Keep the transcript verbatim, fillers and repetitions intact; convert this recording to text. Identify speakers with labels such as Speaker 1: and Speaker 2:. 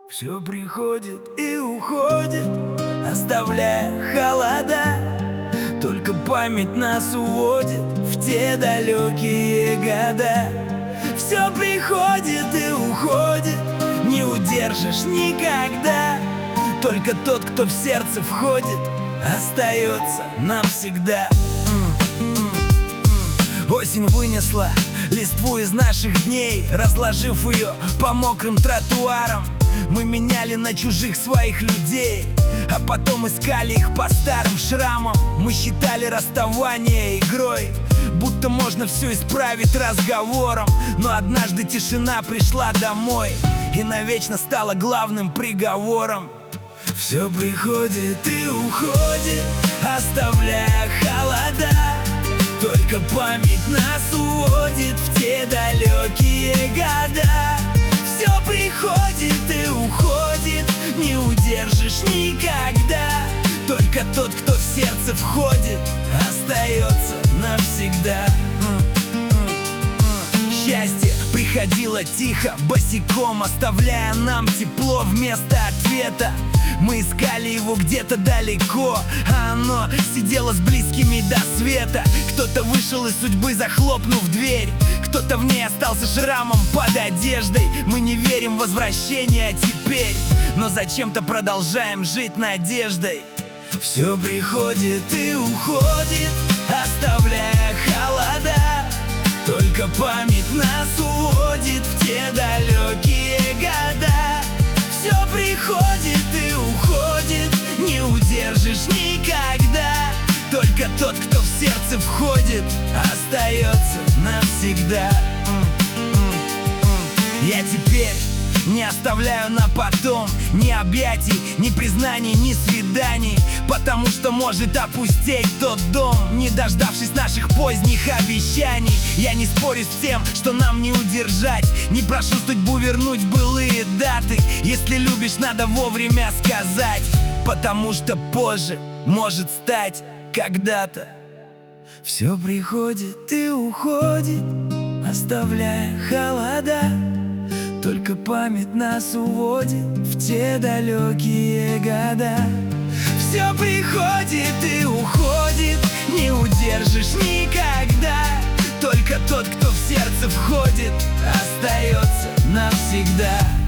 Speaker 1: Все приходит и уходит, оставляя холода. Только память нас уводит в те далекие года. Все приходит и уходит, не удержишь никогда. Только тот, кто в сердце входит, остается навсегда. Осень вынесла листву из наших дней, разложив ее по мокрым тротуарам. Мы меняли на чужих своих людей, а потом искали их по старым шрамам. Мы считали расставание игрой, будто можно все исправить разговором. Но однажды тишина пришла домой и навечно стала главным приговором. Все приходит и уходит, оставляя холода. Только память нас уводит в те далекие года. Все приходит и уходит, не удержишь никогда. Только тот, кто в сердце входит, остается навсегда. Счастье приходило тихо, босиком, оставляя нам тепло вместо ответа. Мы искали его где-то далеко, а оно сидело с близкими до света. Кто-то вышел из судьбы, захлопнув дверь, кто-то в ней остался шрамом под одеждой. Мы не верим в возвращение теперь, но зачем-то продолжаем жить надеждой. Все приходит и уходит, оставляя холода. Только память нас уводит в те далекие года. Все приходит и уходит, не удержишь никогда. Только тот, кто в сердце входит, остается навсегда. Я теперь не оставляю на потом ни объятий, ни признаний, ни свиданий, потому что может опустеть тот дом, не дождавшись наших поздних обещаний. Я не спорю с тем, что нам не удержать, не прошу судьбу вернуть былые даты. Если любишь, надо вовремя сказать, потому что позже может стать когда-то. Все приходит и уходит, оставляя холода. Только память нас уводит в те далекие года. Все приходит и уходит, не удержишь никогда. Только тот, кто в сердце входит, остается навсегда.